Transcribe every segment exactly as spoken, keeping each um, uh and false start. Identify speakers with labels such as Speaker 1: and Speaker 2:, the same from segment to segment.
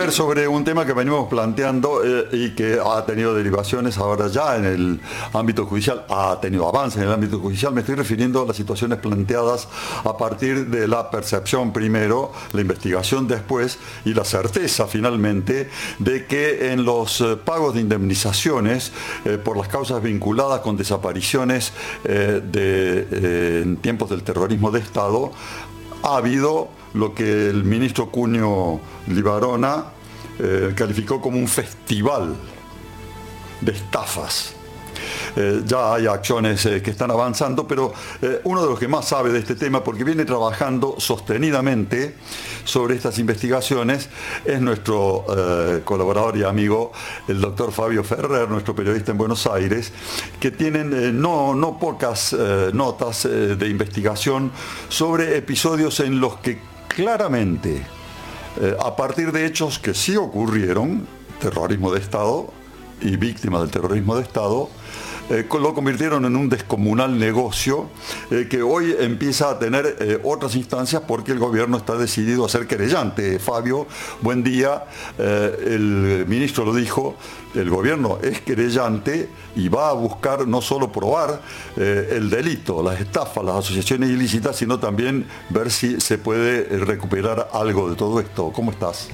Speaker 1: ver, sobre un tema que venimos planteando eh, y que ha tenido derivaciones ahora ya en el ámbito judicial, ha tenido avances en el ámbito judicial, me estoy refiriendo a las situaciones planteadas a partir de la percepción primero, la investigación después y la certeza finalmente de que en los eh, pagos de indemnizaciones eh, por las causas vinculadas con desapariciones eh, de, eh, en tiempos del terrorismo de Estado, ha habido lo que el ministro Cunio Libarona eh, calificó como un festival de estafas. Eh, ya hay acciones eh, que están avanzando, pero eh, uno de los que más sabe de este tema, porque viene trabajando sostenidamente sobre estas investigaciones, es nuestro eh, colaborador y amigo, el doctor Fabio Ferrer, nuestro periodista en Buenos Aires, que tienen eh, no, no pocas eh, notas eh, de investigación sobre episodios en los que claramente, eh, a partir de hechos que sí ocurrieron, terrorismo de Estado y víctimas del terrorismo de Estado, Eh, lo convirtieron en un descomunal negocio eh, que hoy empieza a tener eh, otras instancias porque el gobierno está decidido a ser querellante. Fabio, buen día. Eh, el ministro lo dijo, el gobierno es querellante y va a buscar no solo probar eh, el delito, las estafas, las asociaciones ilícitas, sino también ver si se puede recuperar algo de todo esto. ¿Cómo estás?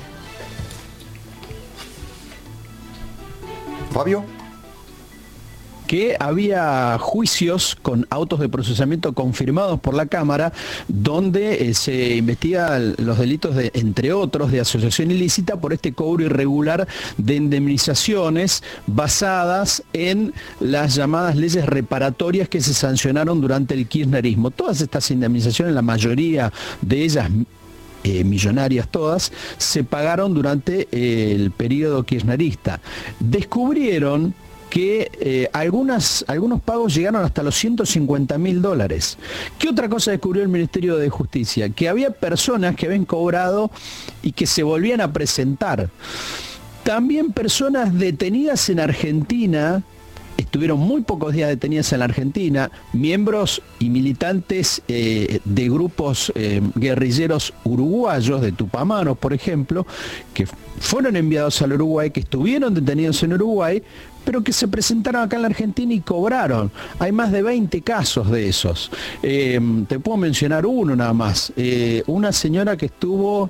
Speaker 1: Fabio.
Speaker 2: Que había juicios con autos de procesamiento confirmados por la Cámara donde eh, se investigan los delitos de, entre otros, de asociación ilícita por este cobro irregular de indemnizaciones basadas en las llamadas leyes reparatorias que se sancionaron durante el kirchnerismo. Todas estas indemnizaciones, la mayoría de ellas Eh, millonarias todas, se pagaron durante eh, el periodo kirchnerista. Descubrieron que eh, algunas, algunos pagos llegaron hasta los ciento cincuenta mil dólares. ¿Qué otra cosa descubrió el Ministerio de Justicia? Que había personas que habían cobrado y que se volvían a presentar. También personas detenidas en Argentina, estuvieron muy pocos días detenidas en la Argentina, miembros y militantes eh, de grupos eh, guerrilleros uruguayos, de Tupamaros, por ejemplo, que fueron enviados al Uruguay, que estuvieron detenidos en Uruguay, pero que se presentaron acá en la Argentina y cobraron. Hay más de veinte casos de esos. Eh, te puedo mencionar uno nada más. Eh, una señora que estuvo,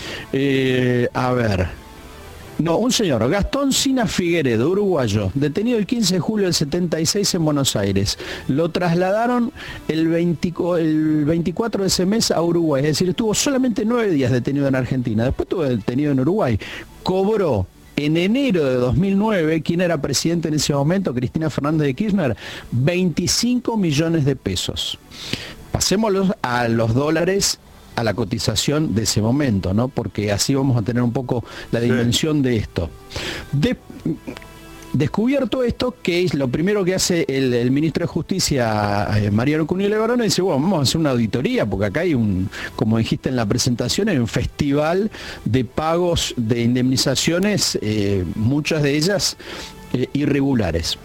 Speaker 2: eh, a ver... No, un señor, Gastón Sina Figueredo, uruguayo, detenido el quince de julio del setenta y seis en Buenos Aires. Lo trasladaron el, veinte, el veinticuatro de ese mes a Uruguay, es decir, estuvo solamente nueve días detenido en Argentina, después estuvo detenido en Uruguay. Cobró en enero de dos mil nueve, ¿quién era presidente en ese momento? Cristina Fernández de Kirchner, veinticinco millones de pesos. Pasémoslos a los dólares, a la cotización de ese momento, ¿no? Porque así vamos a tener un poco la dimensión de esto. De, descubierto esto, que es lo primero que hace el, el ministro de Justicia, eh, Mariano Cunio Libarona, dice, bueno, vamos a hacer una auditoría, porque acá hay un, como dijiste en la presentación, hay un festival de pagos de indemnizaciones, eh, muchas de ellas eh, irregulares.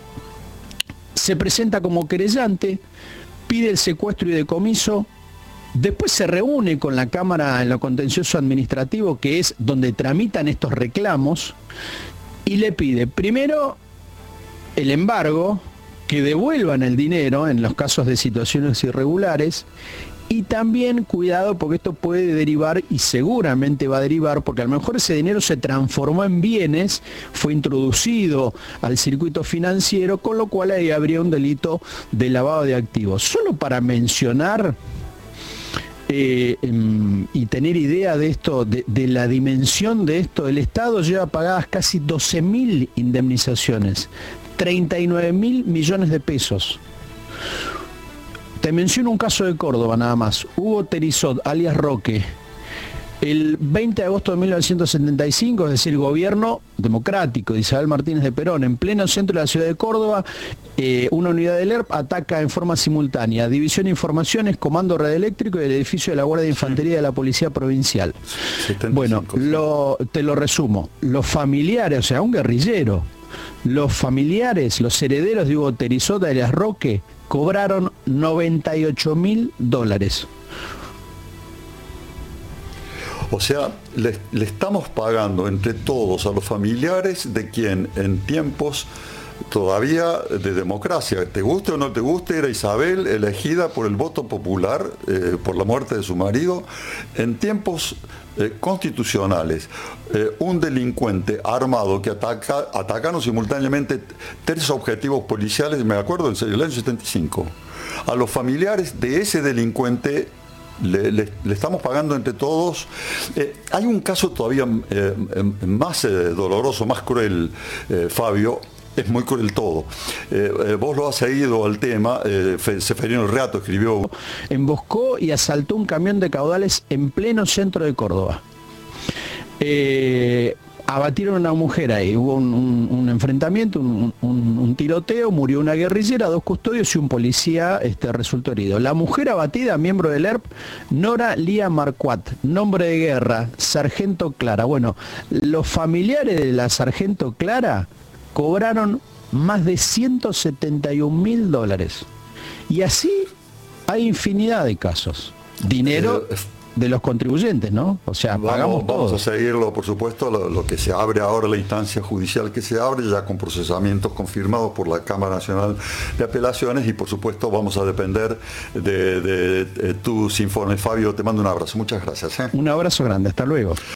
Speaker 2: Se presenta como querellante, pide el secuestro y decomiso. Después se reúne con la Cámara en lo contencioso administrativo, que es donde tramitan estos reclamos, y le pide primero el embargo, que devuelvan el dinero en los casos de situaciones irregulares, y también cuidado porque esto puede derivar, y seguramente va a derivar, porque a lo mejor ese dinero se transformó en bienes, fue introducido al circuito financiero, con lo cual ahí habría un delito de lavado de activos. Solo para mencionar Eh, eh, y tener idea de esto, de, de la dimensión de esto, el Estado lleva pagadas casi doce mil indemnizaciones, treinta y nueve mil millones de pesos. Te menciono un caso de Córdoba nada más. Hugo Terizot, alias Roque, el veinte de agosto de mil novecientos setenta y cinco, es decir, gobierno democrático de Isabel Martínez de Perón, en pleno centro de la ciudad de Córdoba, eh, una unidad del E R P ataca en forma simultánea División de Informaciones, Comando Radioeléctrico y el edificio de la Guardia de Infantería de la Policía Provincial. setenta y cinco, bueno, lo, te lo resumo. Los familiares, o sea, un guerrillero, los familiares, los herederos de Hugo Terizot, alias Roque, cobraron noventa y ocho mil dólares.
Speaker 1: O sea, le, le estamos pagando entre todos a los familiares de quien en tiempos todavía de democracia, te guste o no te guste, era Isabel elegida por el voto popular, eh, por la muerte de su marido, en tiempos eh, constitucionales. Eh, un delincuente armado que ataca, atacaron simultáneamente tres objetivos policiales, me acuerdo, en el año setenta y cinco. A los familiares de ese delincuente Le, le, le estamos pagando entre todos. Eh, hay un caso todavía eh, más eh, doloroso, más cruel, eh, Fabio. Es muy cruel todo. Eh, eh, vos lo has seguido al tema. eh, Seferino Reato escribió.
Speaker 2: Emboscó y asaltó un camión de caudales en pleno centro de Córdoba. Eh, abatieron a una mujer ahí, hubo un, un, un enfrentamiento, un, un, un tiroteo, murió una guerrillera, dos custodios y un policía este, resultó herido. La mujer abatida, miembro del E R P, Nora Lía Marcuat, nombre de guerra, Sargento Clara. Bueno, los familiares de la Sargento Clara cobraron más de ciento setenta y un mil dólares. Y así hay infinidad de casos. Dinero
Speaker 1: Eh,
Speaker 2: de los contribuyentes, ¿no? O sea,
Speaker 1: Vamos,
Speaker 2: pagamos
Speaker 1: vamos
Speaker 2: todos.
Speaker 1: a seguirlo, por supuesto, lo, lo que se abre ahora, la instancia judicial que se abre, ya con procesamientos confirmados por la Cámara Nacional de Apelaciones, y por supuesto vamos a depender de, de, de tus informes. Fabio, te mando un abrazo. Muchas gracias. ¿eh?
Speaker 2: Un abrazo grande, hasta luego.